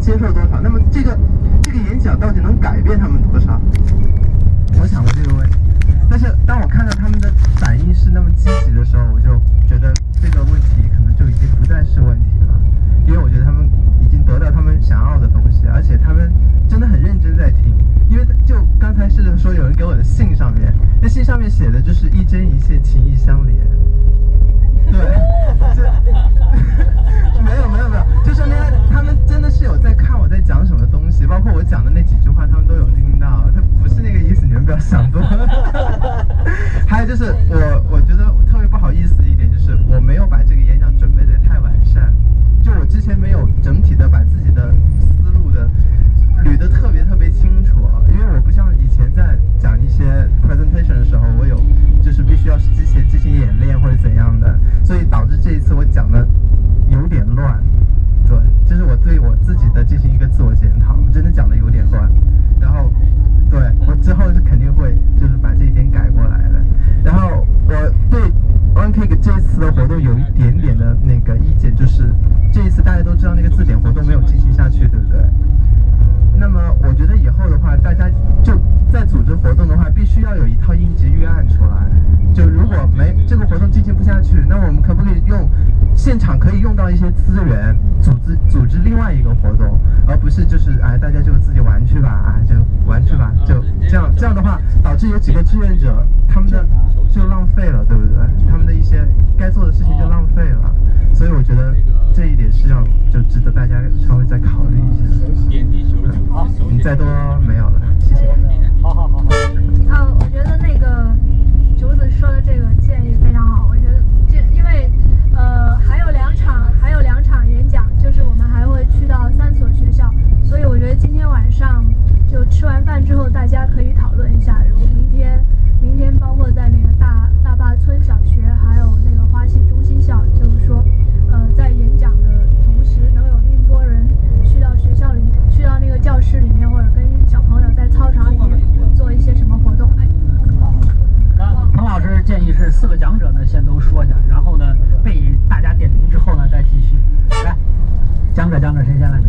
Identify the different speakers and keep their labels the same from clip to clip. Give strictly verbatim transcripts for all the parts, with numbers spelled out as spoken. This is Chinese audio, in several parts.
Speaker 1: 接受多少？那么这个这个演讲到底能改变他们多少？我想过这个问题，但是当我看到他们的反应是那么积极的时候，我就觉得这个问题可能就已经不再是问题了，因为我觉得他们已经得到他们想要的东西，而且他们真的很认真在听。因为就刚才是说有人给我的信上面，那信上面写的就是一针一线，情意相连。对，这没有没有没有，就说明他们真的是有在看我在讲什么东西，包括我讲的那几句话，他们都有听到。他不是那个意思，你们不要想多了。还有就是我我觉得我特别不好意思的一点就是我没有把这个演讲准备的太完善，就我之前没有整体的把自己的思路的捋得特别特别清楚，因为我不像以前在讲一些 presentation 的时候，我有就是必须要之前进行演练或者怎样的，所以导致这一次我讲的有点乱。对，这是我对我自己的进行一个自我检讨，真的讲的有点乱。然后，对我之后是肯定会就是把这一点改过来的。然后我对 One Cake 这次的活动有一点点的那个意见，就是这一次大家都知道那个字典活动没有进行下去，对不对？那么我觉得以后的话，大家就在组织活动的话，必须要有一套应急预案出来。就如果没这个活动进行不下去，那我们可不可以用现场可以用到一些资源，组织组织另外一个活动，而不是就是哎大家就自己玩去吧，啊就玩去吧，就这样这样的话，导致有几个志愿者他们的就浪费了，对不对？他们的一些该做的事情就浪费了。所以我觉得这一点是要就值得大家稍微再考虑一下。好，你再多没有了，谢谢。
Speaker 2: 好好好。
Speaker 3: 啊，我觉得那个竹子说的这个建议非常好。我觉得这因为呃还有两场还有两场演讲，就是我们还会去到三所学校，所以我觉得今天晚上就吃完饭之后，大家可以讨论一下，如果明天明天包括在那个大大坝村小学，还有那个花溪中心校，就是说呃在演讲的同时，能有一波人去到学校里面，去到那个教室里面，或者跟小朋友在操场里面做一些什么活动。
Speaker 2: 那彭老师建议是四个讲者呢先都说一下，然后呢被大家点评之后呢再继续。来，讲者讲者谁先来？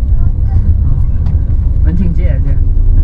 Speaker 2: 文静姐姐。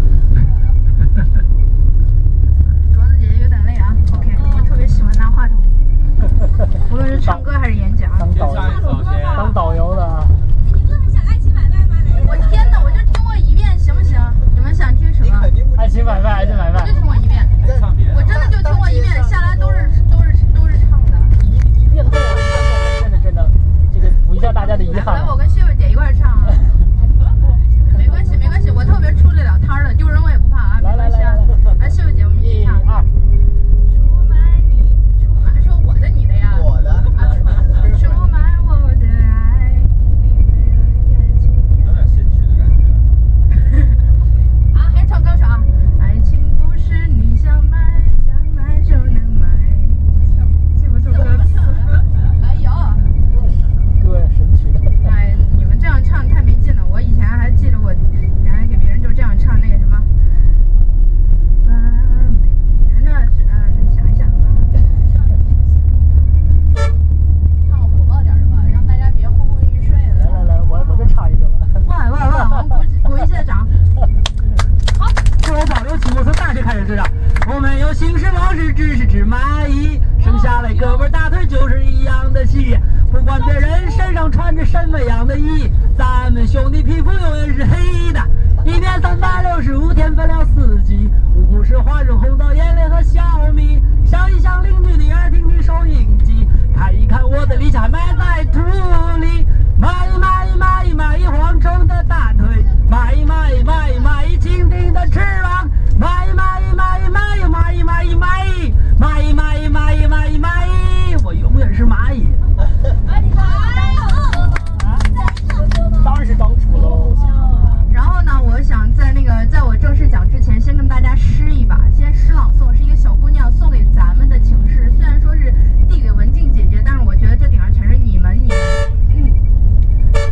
Speaker 4: 镯子姐姐有点累啊。OK， 我特别喜欢拿话筒，无论是唱歌还是演讲。
Speaker 2: 当导当导游的啊。
Speaker 4: 你们很想爱情买卖吗？我天哪，我就听过一遍行不行？你们想听什么？
Speaker 2: 爱情买卖，爱情买卖。
Speaker 4: 我就听过一遍，我真的就听过一遍，下来都是都是都是唱的。
Speaker 2: 一一遍够了，真的真的，这个补一下大家的遗憾。
Speaker 4: 来，我跟秀秀姐一块唱啊。没关系没关系，我特别出得了摊的，丢人我也不怕啊，没关系啊。来，秀秀姐，我们一起唱。
Speaker 2: 二。
Speaker 4: 出卖你，出卖说我的你的呀。我的。出卖我的爱，你的感情。
Speaker 5: 有点神曲的感觉。
Speaker 4: 啊，还是唱高潮啊！爱情不是你想买，想买就能买。记不住歌词。哎呦。
Speaker 2: 歌呀，神曲。
Speaker 4: 哎，你们这样唱太没劲了。我以前还记得我，还给别人就这样唱那个什么。啊，那是嗯，想一想啊。唱个火爆点的吧，让大家别昏昏欲睡的。
Speaker 2: 来来来，我我就唱一个吧。
Speaker 4: 哇哇哇！我们鼓鼓一下掌。好，
Speaker 2: 自我保留起，我从大学开始知道，我们有行尸老师，只是只蚂蚁，生下来胳膊大腿就是一样的细，不管别人身上穿着什么样的衣，咱们兄弟皮肤永远是黑的。一年三百六十五天分了四季，五谷是花生、红枣、眼泪和小米。想一想邻居的耳，听听收音机，看一看我的理想埋在土里。蚂蚁蚂蚁蚂蚁蚂蚁蝗虫的大腿，蚂蚁蚂蚁蚂蚁蚂蚁蜻蜓的翅膀，蚂蚁蚂蚁蚂蚁蚂蚁蚂蚁蚂蚁蚂蚁蚂蚁蚂蚁蚂蚁蚂蚁蚂蚁，我永远是蚂蚁。当然是当初喽。
Speaker 4: 然后呢，我想在那个在我正式讲之前，先跟大家诗一把，先诗朗诵，是一个小姑娘送给咱们的情诗。虽然说是递给文静姐姐，但是我觉得这顶上全是你们，你们。嗯。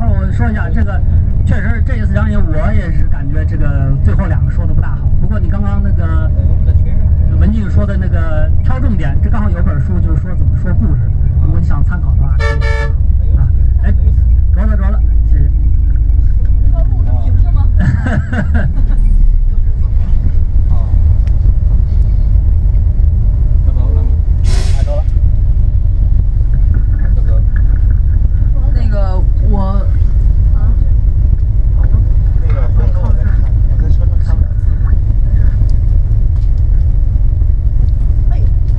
Speaker 2: 会儿我说一下这个，确实这一次讲解我也是感觉这个最后两个说的不大好。不过你刚刚那个文静说的那个挑重点，这刚好有本书就是说怎么说故事，如果你想参考的话可以参考啊。哎，着了着了，谢谢。
Speaker 6: 这条路是平的吗？ 那个我啊，
Speaker 1: 那个回头我在看，我在车上看不了字。
Speaker 6: 哎，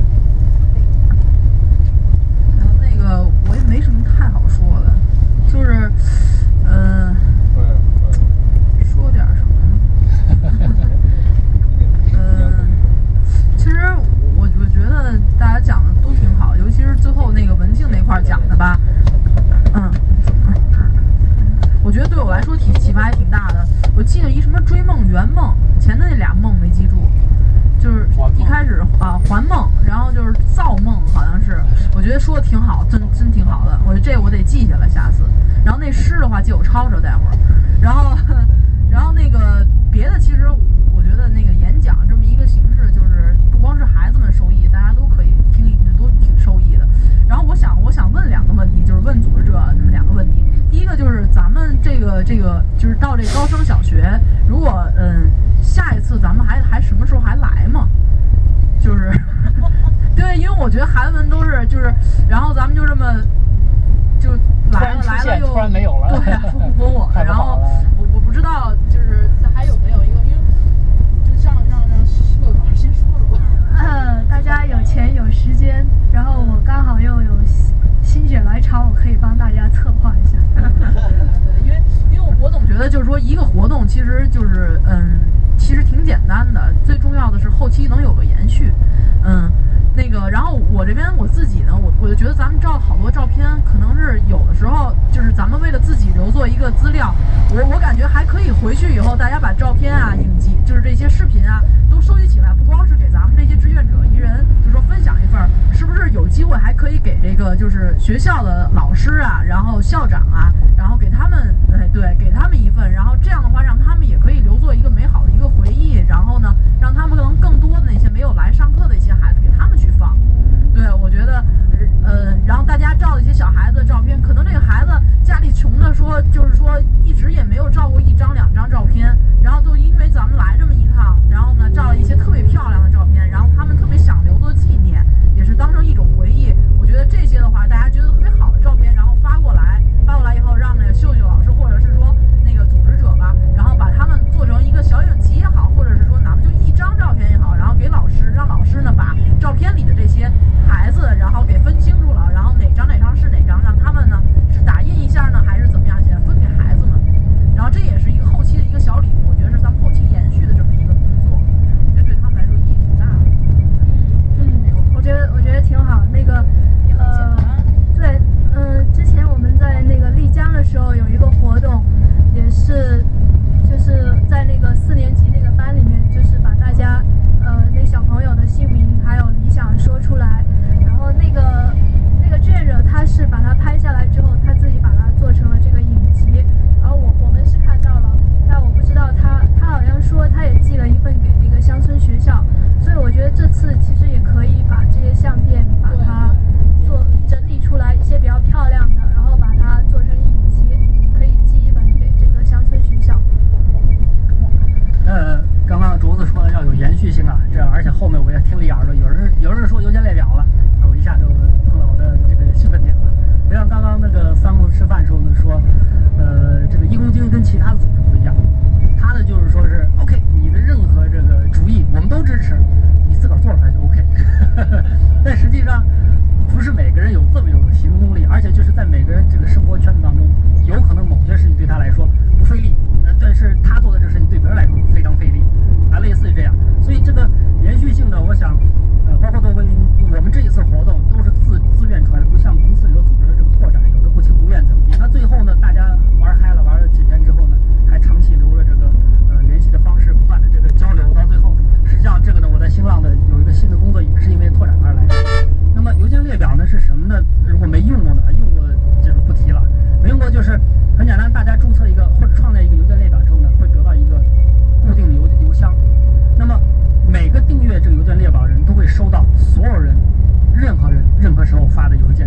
Speaker 6: 然后那个我也没什么太好说的，就是，呃，说点什么呢？嗯，其实我我觉得大家讲的都挺好，尤其是最后那个文静那块讲的吧。嗯，我觉得对我来说挺启发还挺大的。我记得一什么追梦圆梦，前的那俩梦没记住，就是一开始啊还梦，然后就是造梦，好像是。我觉得说的挺好，真真挺好的。我觉得这我得记下来，下次。然后那诗的话借我抄抄，待会儿。然后，然后那个别的，其实我觉得那个演讲这么一个形式，就是不光是孩子们受益，大家都可以听一听，都挺受益的。然后我想，我想问两个问题，就是问组织者这么两个问题。第一个就是咱们这个这个就是到这高升小学，如果嗯下一次咱们还还什么时候还来吗？就是对，因为我觉得孩子们都是就是，然后咱们就这么就来了来了又
Speaker 2: 突然没有了，
Speaker 6: 对呀，复不我，然后我我不知道就是还有没有一个，因为就让让让秀老师先说说吧。
Speaker 3: 嗯，大家有钱有时间，然后我刚好又有心血来潮，我可以帮大家策划一下。
Speaker 6: 对，因为因为我总觉得就是说一个活动其实就是嗯，其实挺简单的，最重要的是后期能有个延续，嗯。那个，然后我这边我自己呢，我我就觉得咱们照好多照片，可能是有的时候就是咱们为了自己留作一个资料，我我感觉还可以回去以后大家把照片啊、影集，就是这些视频啊都收集起来，不光是给咱们这些志愿者一人，就说分享一份，是不是有机会还可以给这个就是学校的老师啊，然后校长啊，然后给他们，哎对，给他们一份，然后这样的话让他们也可以留作一个美好的一个回忆，然后呢，让他们能更多的那些没有来上课的一些孩子给他们去放。对，我觉得，呃，然后大家照的一些小孩子的照片，可能这个孩子家里穷的说，就是说一直也没有照过一张两张照片，然后就因为咱们来这么一趟，然后呢照了一些特别漂亮的照片，然后他们特别想留作纪念，也是当成一种回忆。我觉得这些的话，大家觉得特别好的照片，然后发过来，发过来以后，让那个秀秀老师或者是说那个组织者吧，然后把他们做成一个小影集也好，或者是说哪怕就一张照片也好，然后给老师，让老师呢把照片里的这些孩子，然后给分清楚了，然后哪张哪张是哪张，让他们呢是打印一下呢，还是怎么样写，分给孩子们。然后这也是一个后期的一个小礼物，我觉得是咱们后期延续的这么一个工作，我觉得对他们来说意义挺大的。
Speaker 3: 嗯嗯，我觉得我觉得挺好。那个呃，对，嗯、呃，之前我们在那个丽江的时候有一个活动，也是就是在那个四年级那个班里面，就是把大家呃那小朋友的姓名还有理想说出来，然后那个那个志愿者他是把它拍下来之后，他自己把它做成了这个影集，然后我我们是看到了，但我不知道他他好像说他也寄了一份给那个乡村学校，所以我觉得这次其实也可以把这些相片把它做整理出来一些比较漂亮的，然后把它做成影集，可以寄一本给这个乡村学校。
Speaker 2: 呃，刚刚竹子说的要有延续性啊，这而且后面我也听了一耳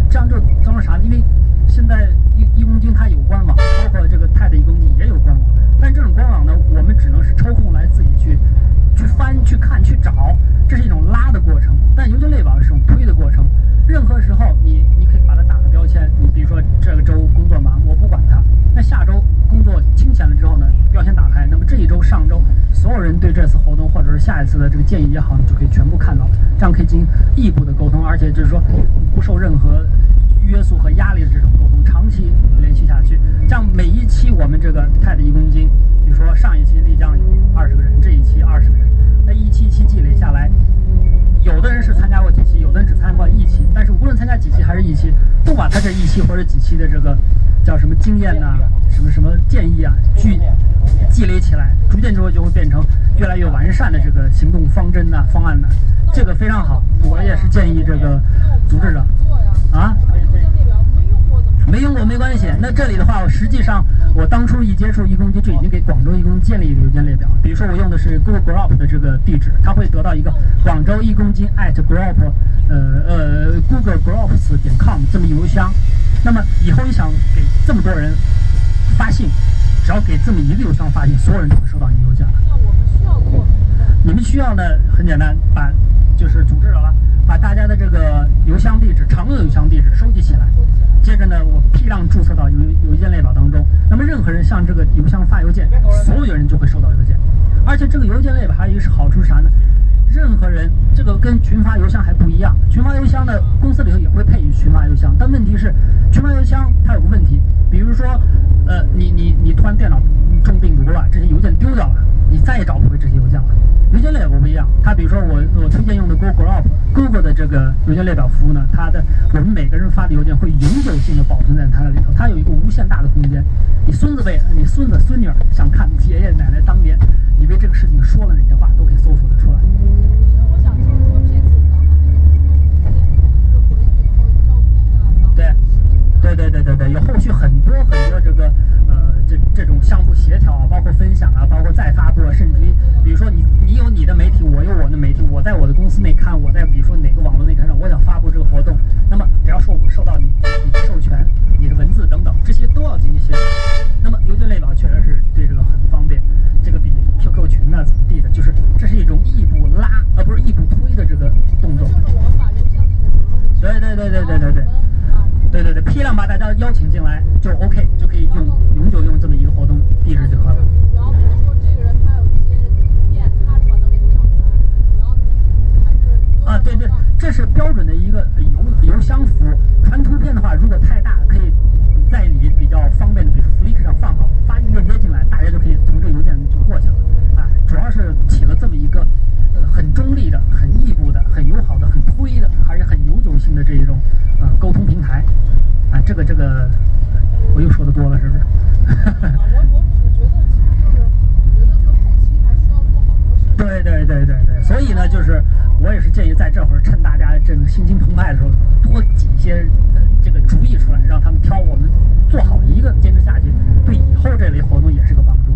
Speaker 2: 这样就造成啥？因为现在一一公斤它有官网，包括这个泰的一公斤也有官网，但这种官网呢，我们只能是抽空来自己去去翻、去看、去找，这是一种拉的过程。但邮件列表是一种推的过程。任何时候你你可以把它打个标签，你比如说这个周工作忙，我不管它。那下周工作清闲了之后呢，标签打开，那么这一周、上周所有人对这次活动或者是下一次的这个建议也好，你就可以全部看到，这样可以进行异步的沟通，而且就是说不受任何约束和压力的这种沟通，长期连续下去。这样每一期我们这个泰的一公斤，比如说上一期丽江有二十个人，这一期二十个人，那一期一期积累下来，有的人是参加过几期，有的人只参加过一期，但是无论参加几期还是一期，都把他这一期或者几期的这个叫什么经验呐、啊、什么什么建议啊，聚积累起来，逐渐之后就会变成越来越完善的这个行动方针呐、啊、方案呐、啊，这个非常好。我也是建议这个组织者啊。没用过没关系。那这里的话，我实际上我当初一接触一公斤就已经给广州一公斤建立了邮件列表。比如说我用的是 Google Group 的这个地址，它会得到一个广州一公斤 at group 呃呃 Google Groups 点 com 这么邮箱。那么以后你想给这么多人发信，只要给这么一个邮箱发信，所有人都会收到你邮件。
Speaker 6: 那我们需要做，
Speaker 2: 你们需要呢很简单，把就是组织者了，把大家的这个邮箱地址、常用邮箱地址收集起来。接着呢，我批量注册到邮邮件列表当中。那么任何人向这个邮箱发邮件，所有的人就会收到邮件。而且这个邮件列表还有一个好处是啥呢？任何人，这个跟群发邮箱还不一样。群发邮箱呢，公司里头也会配群发邮箱，但问题是，群发邮箱它有个问题，比如说，呃，你你你突然电脑中病毒了，这些邮件丢掉了，你再也找不回这些邮件了。邮件列表不一样，它比如说我我推荐用的 Google Group Google 的这个邮件列表服务呢，它的我们每个人发的邮件会永久性的保存在它的里头，它有一个无限大的空间。你孙子辈、你孙子孙女想看爷爷奶奶当年你为这个事情说了哪些话，都可以搜索得出来。
Speaker 6: 我想就是说这次咱们那个就是回去以后照片啊，然后
Speaker 2: 对，对对对对对，有后续很多很多这个呃这这种相互协调啊，包括分享啊，包括再发布啊，甚至于比如说你你有你的媒体，我有我的媒体，我在我的公司内看，我在比如说哪个网络内看上，我想发布这个活动，那么只要受受到你你的授权、你的文字等等，这些都要进行协调。那么邮件列表确实是对这个很方便，这个比 Q Q 群呢怎么地的，就是这是一种异步拉呃不是异步推的这个动作。
Speaker 6: 就是我们把邮箱地址输入进去，
Speaker 2: 对对对对对对对。对对对，批量把大家邀请进来就 OK， 就可以用永久用这么一个活动地址就可以了。
Speaker 6: 然后比如说这个人他有一些图片，他传到这个上面来，然后还是
Speaker 2: 啊，对对，这是标准的一个邮邮箱服务。传图片的话，如果太大，可以在你比较方便的，比如 Flickr 上放好，发一个链接进来，大家就可以从这个邮件就过去了。啊，主要是起了这么一个呃很中立的、很异步的、很友好的、很推的，而且很永久性的这一种呃沟通平台。啊，这个这个，我又说的多了，是不是？
Speaker 6: 我我只觉得其实就是觉得就后期还需要做好多事。
Speaker 2: 对对对对对，所以呢，就是我也是建议在这会儿趁大家这个心情澎湃的时候，多挤一些呃这个主意出来，让他们挑，我们做好一个坚持下去，对以后这类活动也是个帮助，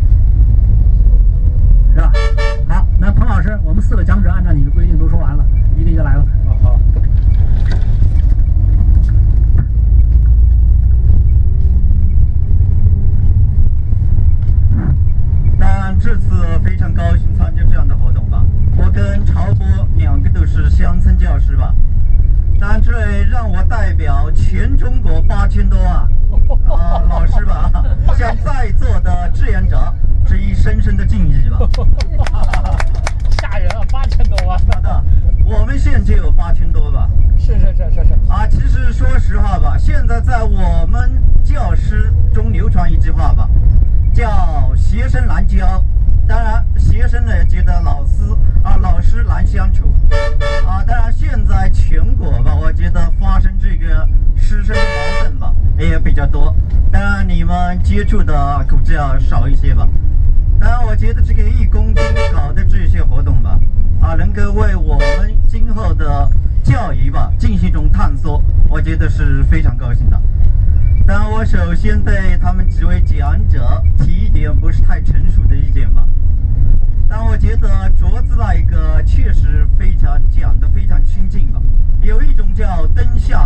Speaker 2: 是吧？好，那彭老师，我们四个讲者按照你的规定都说完了，一个一个来吧。
Speaker 5: 好。
Speaker 7: 这次非常高兴参加这样的活动吧。我跟曹波两个都是乡村教师吧，但这让我代表全中国八千多啊啊老师吧，向在座的志愿者致以深深的敬意吧。
Speaker 2: 吓人啊，八千多万！
Speaker 7: 好的，我们县就有八千多吧。
Speaker 2: 是是是是是。
Speaker 7: 啊，其实说实话吧，现在在我们教师中流传一句话吧，叫学生难教。当然，学生呢觉得老师啊老师难相处啊。当然，现在全国吧，我觉得发生这个师生矛盾吧也比较多。当然，你们接触的估计要少一些吧。当然，我觉得这个义工搞的这些活动吧，啊，能够为我们今后的教育吧进行一种探索，我觉得是非常高兴的。当然，我首先对他们几位讲者提一点不是太成熟的意见吧。但我觉得镯子那一个确实非常讲得非常亲近吧，有一种叫灯下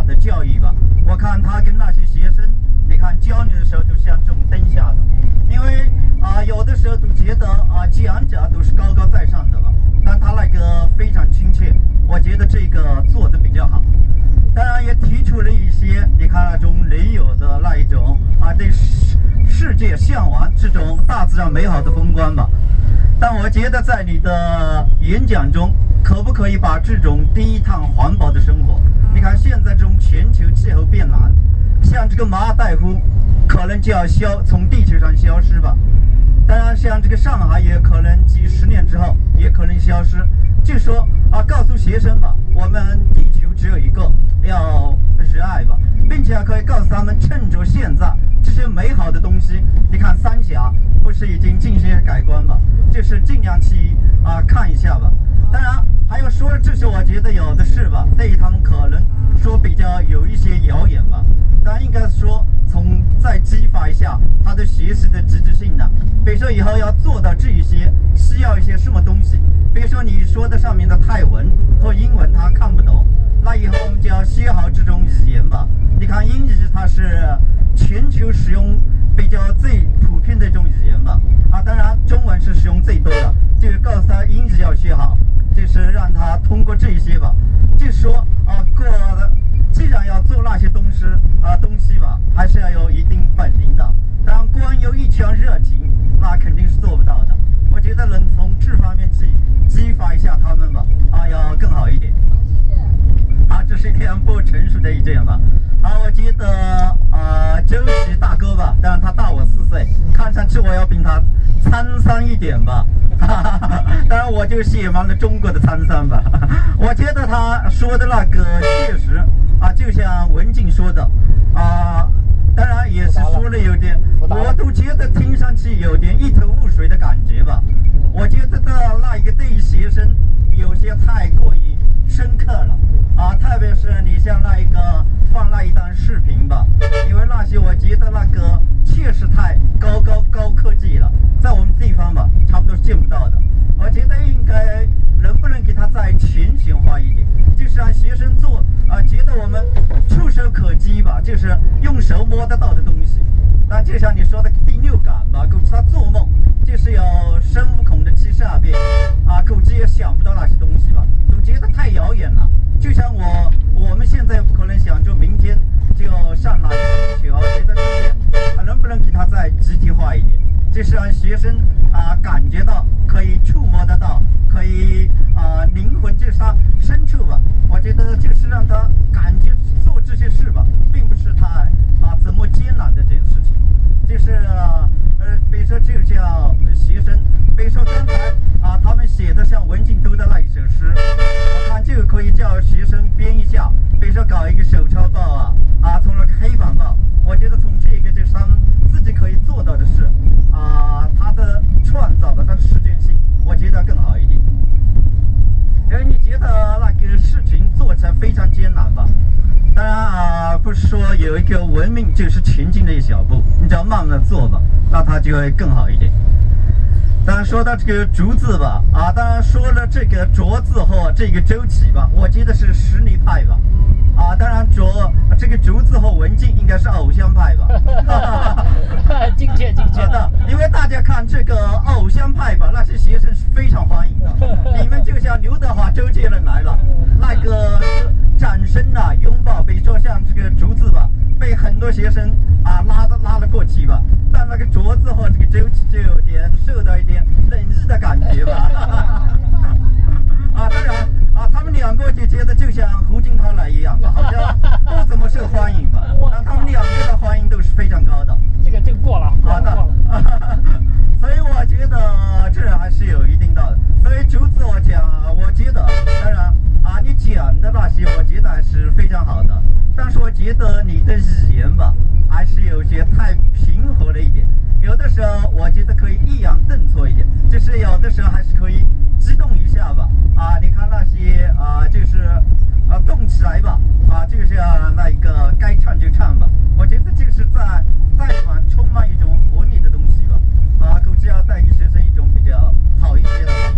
Speaker 7: 的教育吧。我看他跟那些学生，你看交流的时候都像这种灯下的，因为啊、有的时候都觉得啊、讲者都是高高在上的了，但他那个非常亲切，我觉得这个做的比较好。当然也提出了一些你看那种人有的那一种啊对世世界向往这种大自然美好的风光吧。但我觉得在你的演讲中，可不可以把这种低碳环保的生活，你看现在这种全球气候变暖，像这个马尔代夫可能就要消从地球上消失吧。当然像这个上海也可能几十年之后也可能消失。就说啊，告诉学生吧，我们地球只有一个，要热爱吧，并且还可以告诉他们，趁着现在这些美好的东西，你看三峡不是已经进行改观吧，就是尽量去啊看一下吧。当然还有说这些，我觉得有的是吧，对于他们可能说比较有一些遥远吧，当然应该说从再激发一下他的学习的积极性呢。比如说以后要做到这一些，需要一些什么东西，比如说你说的上面的泰文和英文他看不懂，那以后我们就要学好这种语言吧。你看英语它是全球使用比较最普遍的一种语言吧，啊，当然中文是使用最多的，就是告诉他英语要学好，就是让他通过这些吧，就说啊，过的既然要做那些东西啊东西吧，还是要有一定本领的。当然光有一腔热情，那肯定是做不到的。我觉得能从这方面去激发一下他们吧，啊，要更好一点。啊，这是一点不成熟的意见吧。啊，我觉得啊，周琦大哥吧，当然他大我四岁，看上去我要比他沧桑一点吧。哈哈哈，当然我就写满了中国的沧桑吧。我觉得他说的那个确实啊，就像文静说的啊，当然也是说了有点，我都觉得听上去有点一头雾水的感觉吧。我觉得的那一个对于学生有些太过于深刻了啊，特别是你像那一个放那一段视频吧，因为那些我觉得那个确实太高高高科技了，在我们地方吧差不多是见不到的。我觉得应该能不能给他再全型化一点，就是让学生做啊，觉得我们触手可及吧，就是用手摸得到的东西。那就像你说的第六感吧，估计他做梦就是有孙悟空的七十二变啊，估计也想不到那些东西吧，总觉得太遥远了。就像我我们现在不可能想着明天就上哪个星球，觉得这些啊能不能给他再集体化一点，就是让学生啊感觉到可以触摸得到，可以啊灵魂就是他深处吧。我觉得就是让他感觉做这些事吧，并不是太啊怎么艰难的这件事情，就是啊呃比如说就叫学生，比如说刚才啊他们写的像文静读的那一首诗，我看就可以叫学生编一下，比如说搞一个手抄报啊啊从那个黑板报，我觉得从这个就是他们自己可以做到的事啊，他的创造的他的实践性，我觉得更好一点。因为你觉得那个事情做起来非常艰难吧？当然啊，不是说有一个文明就是前进的一小步，你只要慢慢做吧，那它就会更好一点。当然说到这个竹字吧，啊，当然说了这个卓字和这个周琦吧，我记得是实力派吧，啊，当然卓这个竹字和文静应该是偶像派吧，
Speaker 2: 境界境界
Speaker 7: 的，因为大家看这个偶像派吧，那些学生是非常欢迎的，你们就像刘德华、周杰伦来了，那个掌声啊、拥抱，比如说像这个竹字吧，被很多学生啊拉的拉了过去吧，但那个卓字和这个周琦就有点受到一点冷遇的感觉吧。啊，当然啊，他们两个就觉得就像胡金涛来一样吧，好像不怎么受欢迎吧。但他们两个的欢迎度是非常高的。
Speaker 2: 这个这个过了，过了，过了。
Speaker 7: 所以我觉得这还是有一定道理。所以竹子我讲，我觉得当然啊，你讲的那些我觉得还是非常好的，但是我觉得你的语言吧，还是有些太平和了一点。有的时候我觉得可以抑扬顿挫一点，就是有的时候还是可以激动一下吧。啊，你看那些啊，就是啊动起来吧，啊，就是那个该唱就唱吧。我觉得就是在带满充满一种活力的东西吧。啊，估计要带给学生一种比较好一些的吧。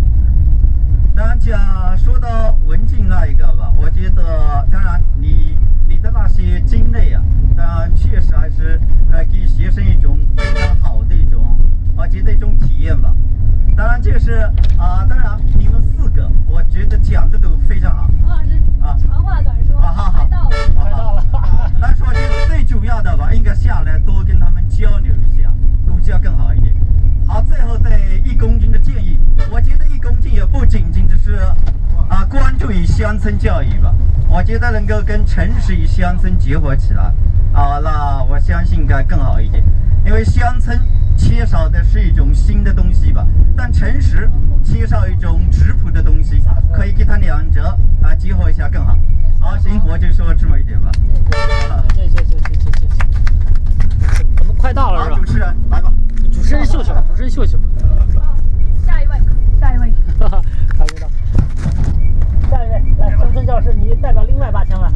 Speaker 7: 当然讲说到文静那一个吧，我觉得当然你村教育吧。我觉得能够跟城市与乡村结合起来，啊，那我相信应该更好一点。因为乡村缺少的是一种新的东西吧，但城市缺少一种质朴的东西，可以给它两者啊结合一下更好。好，行，我就说这么一点吧。
Speaker 2: 谢谢谢谢谢谢谢谢。我们快到了是吧？
Speaker 7: 主持人来吧。
Speaker 2: 主持人秀秀，主持人秀秀。
Speaker 3: 下一位，下一位。
Speaker 2: 哈哈，感觉到。下一位，来，乡村教师，你代表另外八千万。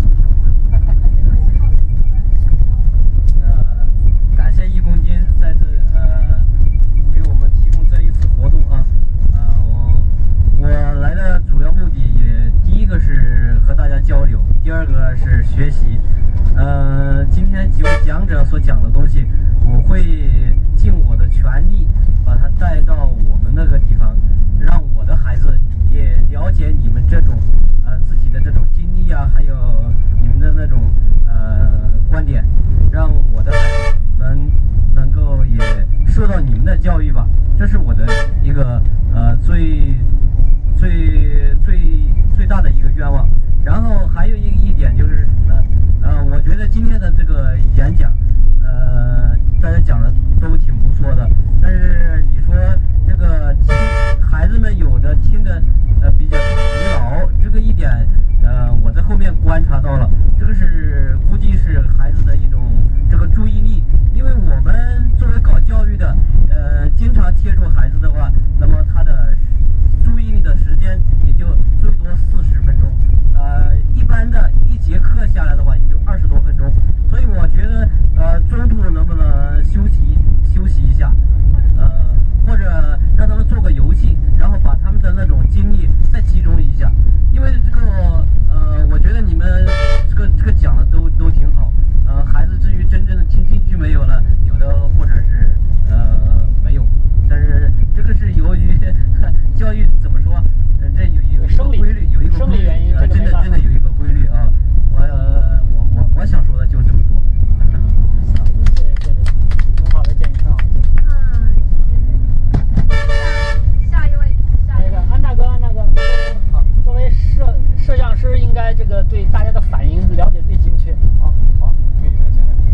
Speaker 5: 呃，感谢一公斤在这呃给我们提供这一次活动啊。呃，我我来的主要目的也第一个是和大家交流，第二个是学习。呃，今天几位讲者所讲的东西，我会尽我的全力把它带到我们那个地方，让我的孩子也了解你们这种呃自己的这种经历啊，还有你们的那种呃观点，让我的孩子们能够也受到你们的教育吧。这是我的一个呃最最最最大的一个愿望。然后还有一一点就是什么呢？呃，我觉得今天的这个演讲，呃，大家讲的都挺不错的。但是你说这个听孩子们有的听的呃比较疲劳，这个一点呃我在后面观察到了，这个是估计是孩子的一种这个注意力，因为我们作为搞教育的，呃，经常接触孩子的话，那么他的注意力的时间也就最多四十分钟。呃，一般的一节课下来的话，也就二十多分钟，所以我觉得，呃，中途能不能休息休息一下，呃，或者让他们做个游戏，然后把他们的那种精力再集中一下，因为这个，呃，我觉得你们这个这个讲的都都挺好，呃，孩子至于真正的听进去没有呢，有的或者是呃没有，但是这个是由于教育怎么说？这有一个
Speaker 2: 生理
Speaker 5: 规律，有一个
Speaker 2: 生
Speaker 5: 规律，
Speaker 2: 理原因，
Speaker 5: 呃，真的真的有一个规律啊。我呃我我我想说的就这么多。
Speaker 2: 谢谢谢谢，很好的建议，很好的建议。
Speaker 3: 嗯，谢谢。下下一位，下
Speaker 2: 那
Speaker 3: 一位。
Speaker 2: 个安大哥，安大哥，好，作为摄摄像师，应该这个对大家的反应了解最精确。啊，好，
Speaker 5: 可以来讲讲。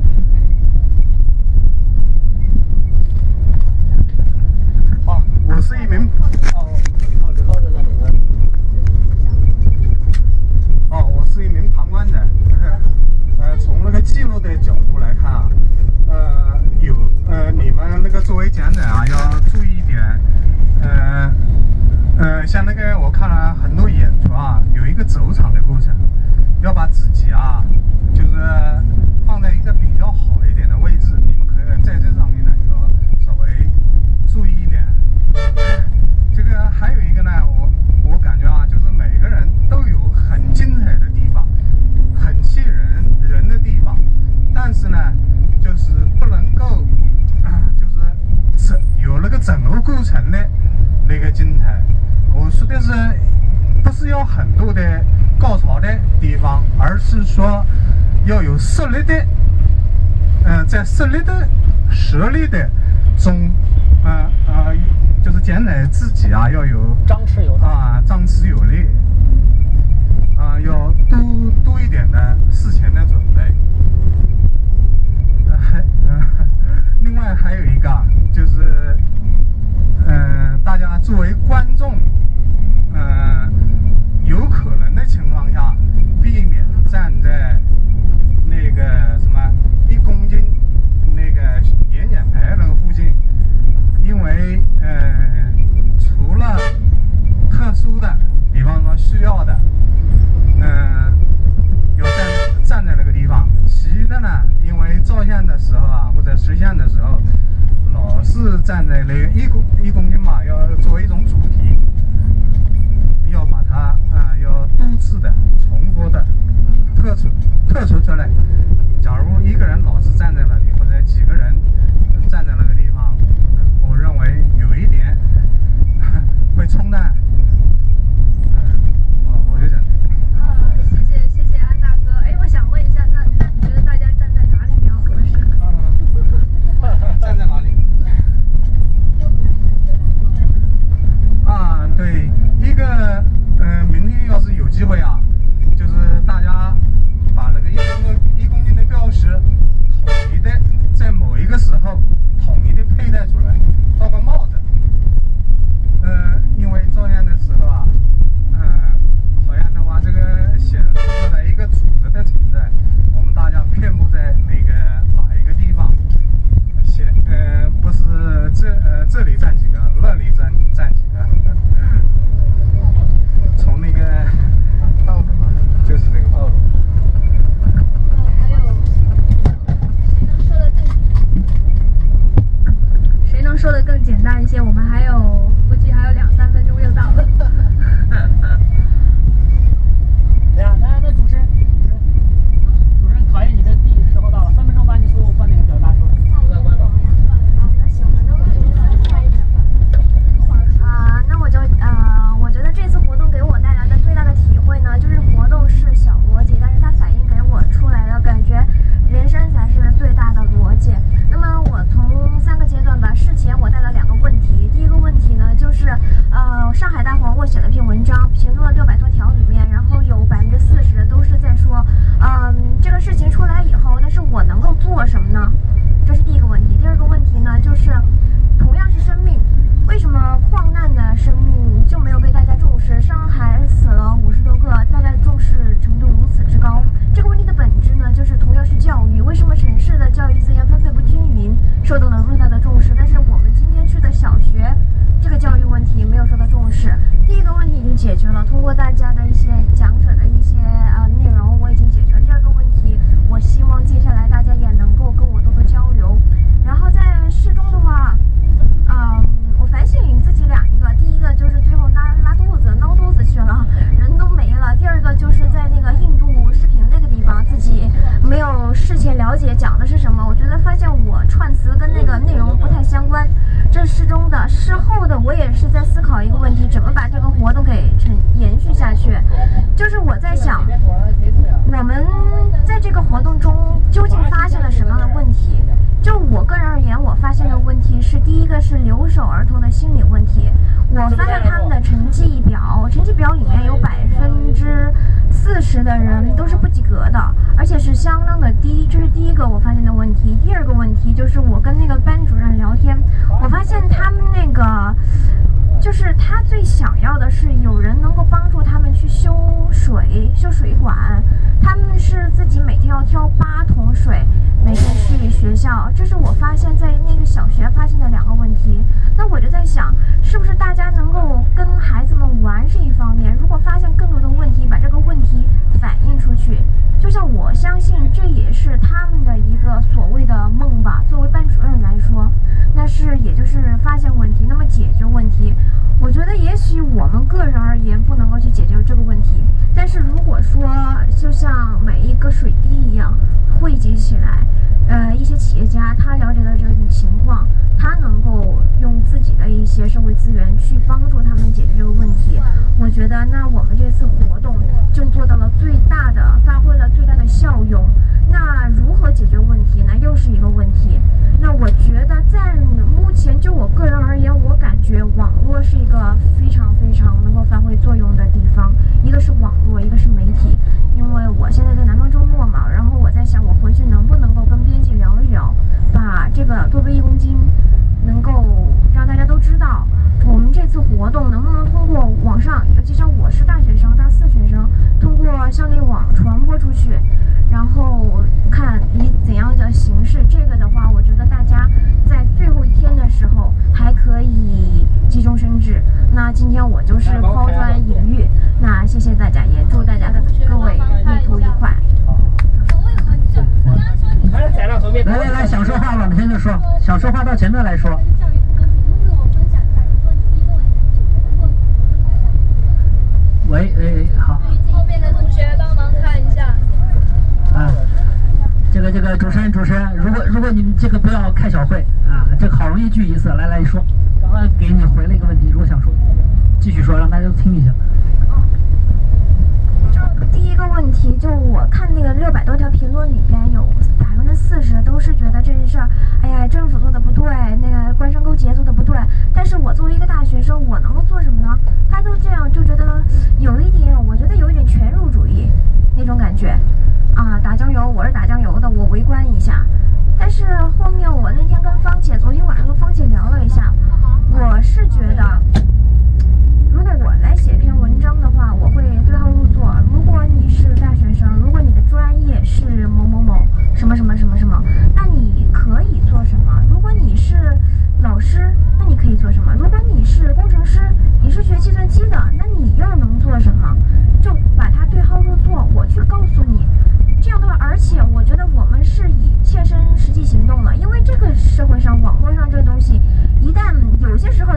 Speaker 1: 哦，我是一名
Speaker 5: 哦，靠在那里。
Speaker 1: 哦，我是一名旁观者。呃，从那个记录的角度来看啊，呃，有呃，你们那个作为讲者啊，要注意一点，呃，呃，像那个我看了很多演出啊，有一个走场的过程，要把自己啊，就是放在一个比较好一点的位置，你们可以在这上面呢，要稍微注意一点。这个还有一个呢，我我感觉啊，就是每个人都有很精彩的地方，很吸引人人的地方，但是呢，就是不能够，就是整有那个整个过程的那个精彩。我说的是，不是要很多的高潮的地方，而是说要有实力的，嗯、呃，在实力的实力的中，呃呃。就是讲呢，自己啊要有
Speaker 2: 张弛有度
Speaker 1: 啊，张弛有力啊，要多多一点的事前的准备。呃，还呃，另外还有一个就是，嗯、呃，大家作为观众，嗯、呃，有可能的情况下，避免站在那个什么一公斤那个演讲台那个附近。因为呃，除了特殊的，比方说需要的，嗯、呃，有站站在那个地方，其余的呢，因为照相的时候啊，或者实相的时候，老是站在那个一公一公斤嘛，要作为一种主题，要把它啊、呃，要多次的、重复的、特殊特殊出来。假如一个人老是站在那里，或者几个人站在那个地方。我认为有一点会冲淡，嗯，哦，我就讲这个。
Speaker 3: 啊，谢谢谢谢安大哥。哎，我想问一下，那那你觉得大家站在哪里比较合适？
Speaker 1: 站在哪里？啊，对，一个，嗯、呃，明天要是有机会啊。
Speaker 3: 谢，我们还有估计还有两三分钟就到了。
Speaker 2: 对呀，那那主持人，主持人，主持人考验你的第时候到了，三分钟把你所有观点表达出来。
Speaker 8: 啊，那我就呃，我觉得这次活动给我带来的最大的体会呢，就是活动是小逻辑，但是它反映给我出来的感觉，人生才是最大的逻辑。那么我从三个阶段吧，事前我带了两个问题，第一个问题呢，就是呃，上海大黄我写了篇文章，评论了六百多条里面，然后有百分之四十都是在说，嗯，这个事情出来以后，但是我能够做什么呢？这是第一个问题。第二个问题呢，就是同样是生命，为什么矿难的生命就没有被大家重视？上海死了五十多个，大家重视程度如此之高。这个问题的本质呢，就是同样是教育，为什么城市的教育资源分配不均匀，受到了最大的重视，但是我们今天去的小学，这个教育问题没有受到重视。第一个问题已经解决了，通过大家的一些讲者的一些呃内容，我已经解决了。第二个问题，我希望接下来大家也能够跟我多多交流。然后在市中的话，嗯，我反省自己两个，第一个就是最后拉拉肚子、闹肚子去了，人都没了；第二个就是在那个印度视频那个地方，自己没有事前了解讲的是什么，我觉得发现我串词跟那个内容不太相关。这事中的、事后的，我也是在思考一个问题：怎么把这个活动给成延续下去？就是我在想，我们在这个活动中究竟发现了什么样的问题？就我个人而言，我发现的问题是，第一个是留守儿童的心理问题。我翻了他们的成绩表，成绩表里面有百分之四十的人都是不及格的，而且是相当的低，这是第一个我发现的问题。第二个问题就是我跟那个班主任聊天，我发现他们那个就是他最想要的是有人能够帮助他们去修水、修水管，他们是自己每天要挑八桶水，每天去学校。这是我发现在那个小学发现的两个问题。那我就在想，是不是大家能够跟孩子们玩是一方面，如果发现更多的问题，把这个问题反映出去，就像我相信这也是他们的一个所谓的梦吧。作为班主任来说，那是也就是发现问题，那么解决问题。我觉得也许我们个人而言不能够去解决这个问题，但是如果说就像每一个水滴一样汇集起来，呃，一些企业家他了解到这个情况，他能够用自己的一些社会资源去帮助他们解决这个问题。我觉得那我们这次活动就做到了最大的，发挥了最大的效用。那如何解决问题呢？又是一个问题。那我觉得在目前就我个人而言，我感觉网络是一个非常非常能够发挥作用的地方。一个是网络，一个是媒体。因为我现在在南方周末嘛，然后我在想，我回去能不能够跟编辑聊一聊，把这个多倍一公斤能够让大家都知道，我们这次活动能不能通过网上，尤其像我是大学生、大四学生，通过校内网传播出去，然后看以怎样的形式。这个的话，我觉得大家在最后一天的时候还可以急中生智。那今天我就是抛砖引玉，那谢谢大家，也祝大家的各位旅途愉快。
Speaker 2: 来来来，想说话往前就说，想说话到前面来说。喂，哎，好。
Speaker 3: 后面的同学帮忙看一下。
Speaker 2: 啊，这个这个主持人主持人，如果如果你们这个不要开小会啊，这个好容易聚一次，来来说。刚刚给你回了一个问题，如果想说，继续说，让大家都听一下。
Speaker 8: 就第一个问题，就我看那个六百多条评论里边，有百分之四十都是觉得这件事儿，哎呀，政府做的不对，那个官商勾结做的不对。但是我作为一个大学生，我能够做什么呢？他都这样，就觉得有一点，我觉得有一点权入主义那种感觉啊。打酱油，我是打酱油的，我围观一下。但是后面我那天跟芳姐，昨天晚上跟芳姐聊了一下，我是觉得，如果我来写篇文章的话，我会对号入座。如果你是大学生，如果你的专业是某某某什么什么什么什么，那你可以做什么？如果你是老师，那你可以做什么？如果你是工程师，你是学计算机的，那你又能做什么？就把它对号入座，我去告诉你。这样的话，而且我觉得我们是以切身实际行动了，因为这个社会上网络上这个东西，一旦有些时候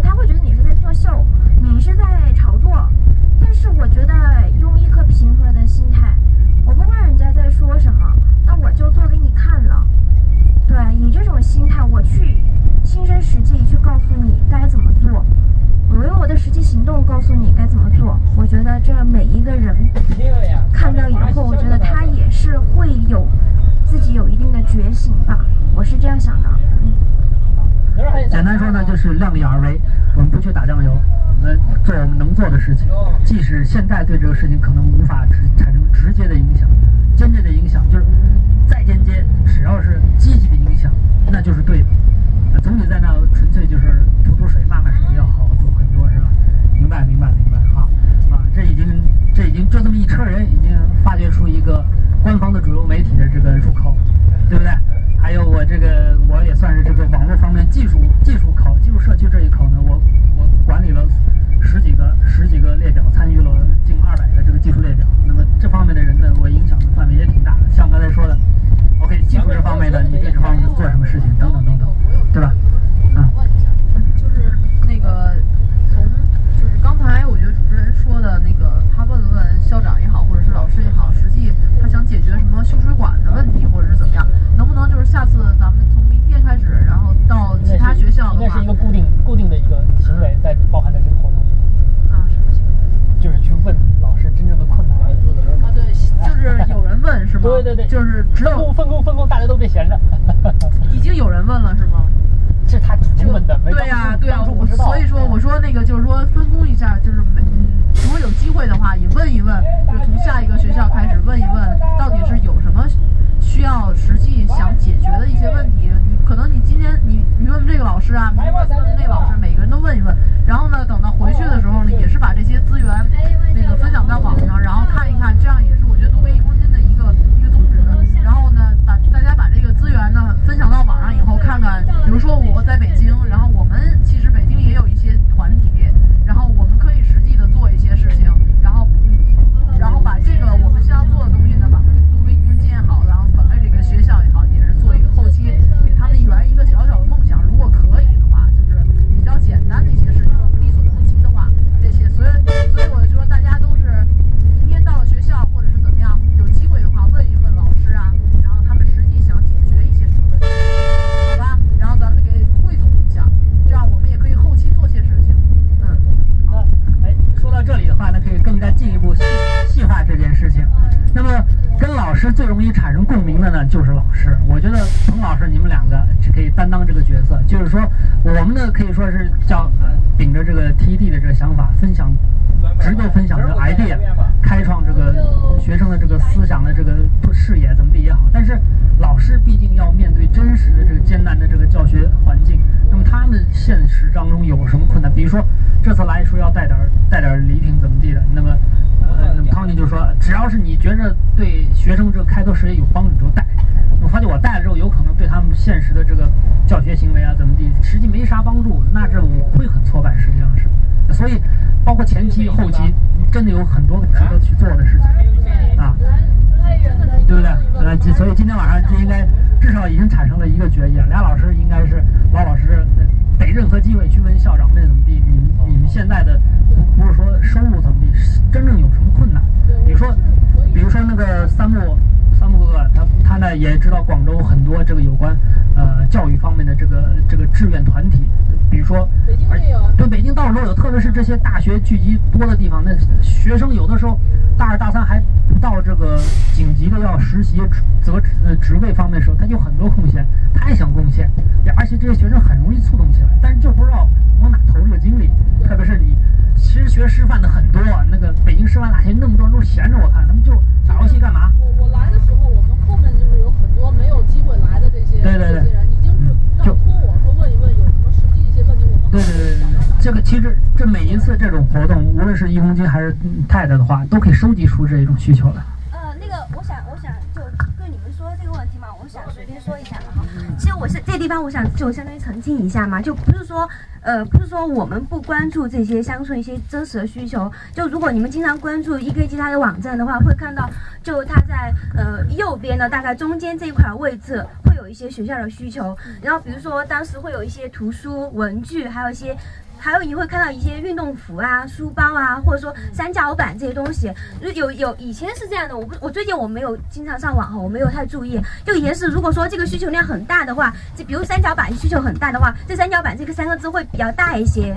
Speaker 2: 的是量力而为，我们不去打酱油，我们做我们能做的事情。即使现在对这个事情可能无法直产生直接的影响，间接的影响就是再间接，只要是积极的影响，那就是对的。那总体在那纯粹就是吐吐水、骂骂谁要好做很多，是吧？明白，明白，明白。好，啊，这已经这已经就这么一车人已经发掘出一个官方的主流媒体的这个入口，对不对？还有我这个我也算是这个网络方面技术技术口技术社区这一口呢，我我管理了十几个十几个列表，参与了近二百个这个技术列表。那么这方面的人呢，我影响的范围也挺大的。像刚才说的 ，OK， 技术这方面的，你对这方面做什么事情等等等等，对吧？嗯。
Speaker 6: 问一下，就是那个从就是刚才我觉得主持人说的那个，他问了问校长也好，或者是老师也好，实际他想解决什么修水管的问题，或者是怎么样？能不能就是下次咱们从明天开始，然后到其他学校的话，
Speaker 2: 应该是一个固定固定的一个行为，在包含在这个活动里
Speaker 6: 啊，什么行为？
Speaker 2: 就是去问老师真正的困难。
Speaker 6: 啊，对，就是有人问是吗？
Speaker 2: 对对对，
Speaker 6: 就是只有
Speaker 2: 分工分工，大家都别闲着。
Speaker 6: 已经有人问了是吗？
Speaker 2: 是他主动问的，没
Speaker 6: 对呀、啊、对呀、啊，
Speaker 2: 我
Speaker 6: 所以说我说那个就是说分工一下，就是嗯，如果有机会的话，也问一问，就从下一个学校开始问一问，到底是有什么需要实际想解决的一些问题。你可能你今天你你问问这个老师啊，你问问那个老师，每个人都问一问。然后呢，等到回去的时候呢，也是把这些资源那个分享到网上，然后看一看，这样也是我觉得多为一公斤的一个一个宗旨。然后呢，把大家把这个资源呢分享到网上以后，看看，比如说我在北京，然后我们其实北京也有一些团体，然后我们可以实际的做一些事情，然后嗯，然后把这个我们需要做的东西呢，把它给作为一公斤也好，然后反馈这个学校也好，也是做一个后期给他们圆一个小小的梦想。如果可以的话，就是比较简单的一些事情，力所能及的话，这些，所以所以我就说大家都是明天到了学校或者是怎么样，有机会的话问一问老师啊，然后他们实际想解决一些什么问题，好吧？然后咱们给汇总一下，这样我们也可以后期做些事情。嗯，
Speaker 2: 那哎，说到这里的话呢，可以更加进一步细细化这件事情。那么跟老师最容易产生共鸣的呢，就是老师。我觉得彭老师你们两个是可以担当这个角色，就是说我们呢可以说是叫呃秉着这个 T D 的这个想法，分享直接分享这个 idea， 开创这个学生的这个思想的这个视野怎么地也好。但是老师毕竟要面对真实的这个艰难的这个教学环境，那么他们现实当中有什么困难？比如说这次来说要带点带点礼品怎么地的，那么呃，那么汤尼就说，只要是你觉着对学生这个开拓视野有帮助，你就带。我发现我带了之后，有可能对他们现实的这个教学行为啊怎么地，实际没啥帮助，那这我会很挫败，实际上是。所以包括前期后期，真的有很多值得去做的事情啊，对不对？呃，所以今天晚上就应该至少已经产生了一个决议，俩老师应该是老老实实逮任何机会去问校长问怎么地，你们你们现在的不不是说收入怎么地，真正有什么困难？比如说，比如说那个三木三木哥哥，他他呢也知道广州很多这个有关呃教育方面的这个这个志愿团体，比如说
Speaker 6: 北京也有，
Speaker 2: 对，北京到处都有，特别是这些大学聚集多的地方，那学生有的时候大二大三还不到这个紧急的要实习责呃职位方面的时候，他就很多空闲，他也想贡献，而且这些学生很容易触动起来，但是就不知道往哪投这个精力，特别是你其实学师范的很多，那个北京师范大学那么多人都闲着，我看他们就打游戏干嘛？
Speaker 6: 我我来的时候，我们后面就是有很多没有机会来的这些
Speaker 2: 对对对
Speaker 6: 这些人，已经是让托我说问一问有什么实际一些问题，我们
Speaker 2: 对对对对对，这个其实这每一次这种活动，无论是一公斤还是太太的话，都可以收集出这种需求来。
Speaker 8: 呃，那个，我想，我想就对你们说这个问题嘛，我想随便说一下嘛哈。其实我是这个地方，我想就相当于澄清一下嘛，就不是说，呃，不是说我们不关注这些乡村一些真实的需求。就如果你们经常关注 E K G 它的网站的话，会看到，就它在呃右边的大概中间这一块位置会有一些学校的需求，然后比如说当时会有一些图书、文具，还有一些。还有你会看到一些运动服啊、书包啊，或者说三角板这些东西。有有以前是这样的，我不我最近我没有经常上网哈，我没有太注意。就以前是如果说这个需求量很大的话，就比如三角板需求很大的话，这三角板这个三个字会比较大一些。就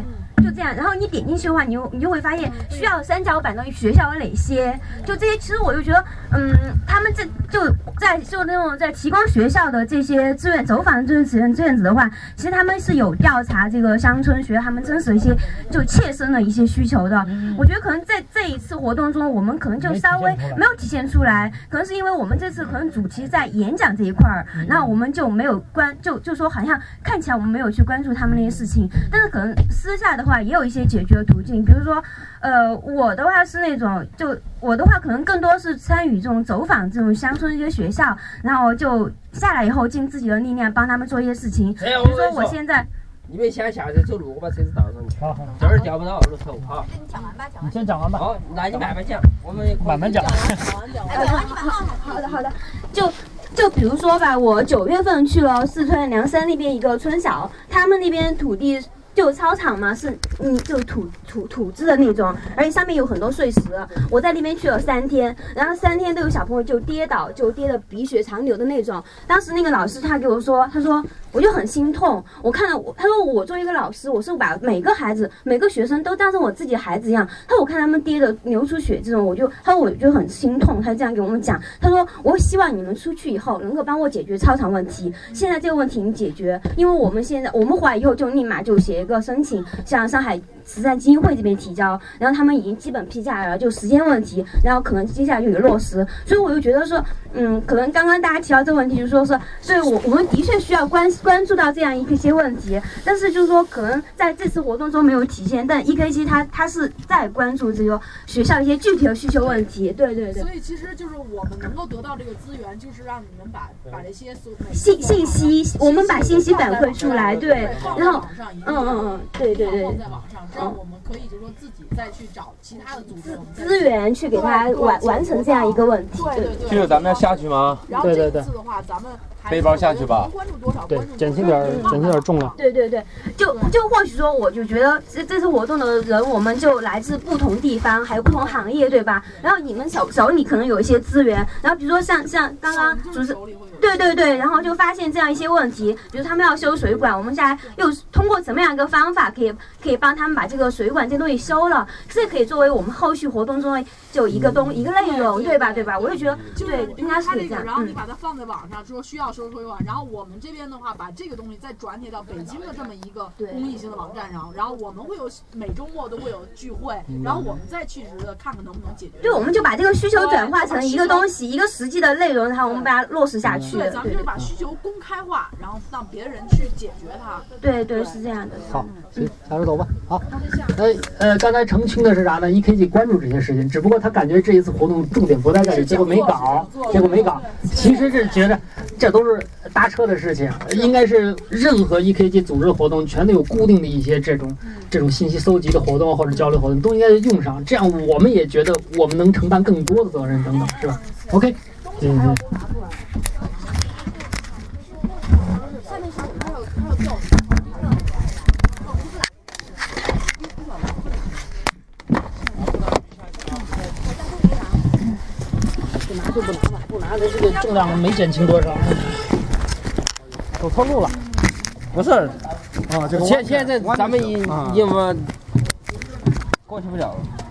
Speaker 9: 就这样。然后你点进去的话，你就你就会发现需要三角板的学校有哪些，就这些。其实我就觉得，嗯，他们这就在就那种在提供学校的这些志愿走访这些志愿者的话，其实他们是有调查这个乡村学他们真实的一些就切身的一些需求的。我觉得可能在这一次活动中，我们可能就稍微没有体现出来，可能是因为我们这次可能主题在演讲这一块儿，那我们就没有关就就说好像看起来我们没有去关注他们那些事情，但是可能私下的话也有一些解决的途径，比如说，呃，我的话是那种就我的话可能更多是参与这种走访这种乡村一些学校，然后就下来以后尽自己的力量帮他们做一些事情，比如说我现在。
Speaker 10: 你们先下去走路，我把车子倒上去。好好，这儿调不到路头哈。你讲完吧，讲完。你先讲完吧。好，那你慢慢讲，我们慢慢讲。好的好的，就就比如说吧，我九月份去了四川凉山那边一个村小，他们那边土地。就操场嘛，是嗯，就土土土质的那种，而且上面有很多碎石。我在那边去了三天，然后三天都有小朋友就跌倒，就跌得鼻血长流的那种。当时那个老师他给我说，他说我就很心痛。我看了我，他说我作为一个老师，我是把每个孩子、每个学生都当成我自己的孩子一样。他说我看他们跌得流出血这种，我就他说我就很心痛。他这样给我们讲，他说我希望你们出去以后能够帮我解决操场问题。现在这个问题你解决，因为我们现在我们回来以后就立马就写。一个申请向上海慈善基金会这边提交，然后他们已经基本批下来了，就时间问题，然后可能接下来就有落实。所以我就觉得说，嗯，可能刚刚大家提到这个问题，就是说是，所以我我们的确需要关关注到这样一些问题，但是就是说可能在这次活动中没有体现，但 E K G 它它是在关注这个学校一些具体的需求问题。对对对。
Speaker 6: 所以其实就是我们能够得到这个资源，就是让你们把把这些
Speaker 9: 信信息，我们把信息反馈出来，对，然后嗯嗯嗯，对对对。
Speaker 6: 放在网上，这样我们可以就是说自己再去找其他的组织
Speaker 9: 资源去给他完完成这样一个问题。
Speaker 6: 对对对。
Speaker 11: 就是咱们要下去吗？
Speaker 6: 然后这次的话，咱们
Speaker 11: 背包下去吧。
Speaker 2: 对，减轻点减轻点重量。
Speaker 9: 对对对，就就或许说，我就觉得这这次活动的人，我们就来自不同地方，还有不同行业，对吧？然后你们手手里可能有一些资源，然后比如说像像刚刚主持。对对对，然后就发现这样一些问题，比如他们要修水管，我们现在又通过怎么样一个方法可以可以帮他们把这个水管这东西修了，这可以作为我们后续活动中的就一个东一个内容，对吧？对吧？我就觉得对，应该是可以这样。
Speaker 6: 然后你把它放在网上，说需要修水管，然后我们这边的话把这个东西再转帖到北京的这么一个公益性的网站上，然后我们会有每周末都会有聚会，然后我们再去实的看看能不能解决。
Speaker 9: 对，我们就把这个需求转化成一个东西，一个实际的内容，然后我们把它落实下去。
Speaker 6: 对，咱们就是把需求公开化，然后让别人去解决它。
Speaker 9: 对对，是这样的。
Speaker 2: 好，行，下周走吧。好，呃呃，刚才澄清的是啥呢 ？E K G 关注这些事情，只不过他感觉这一次活动重点不在这里，结果没搞，结果没搞。其实是觉得这都是搭车的事情，应该是任何 E K G 组织的活动，全都有固定的一些这种这种信息搜集的活动或者交流活动，都应该用上。这样我们也觉得我们能承担更多的责任，等等，是吧 ？OK， 嗯嗯。不拿了，不拿，这个重量没减轻多少，走错路了。
Speaker 11: 不是，啊，这个现现在咱们已已经过去不了了。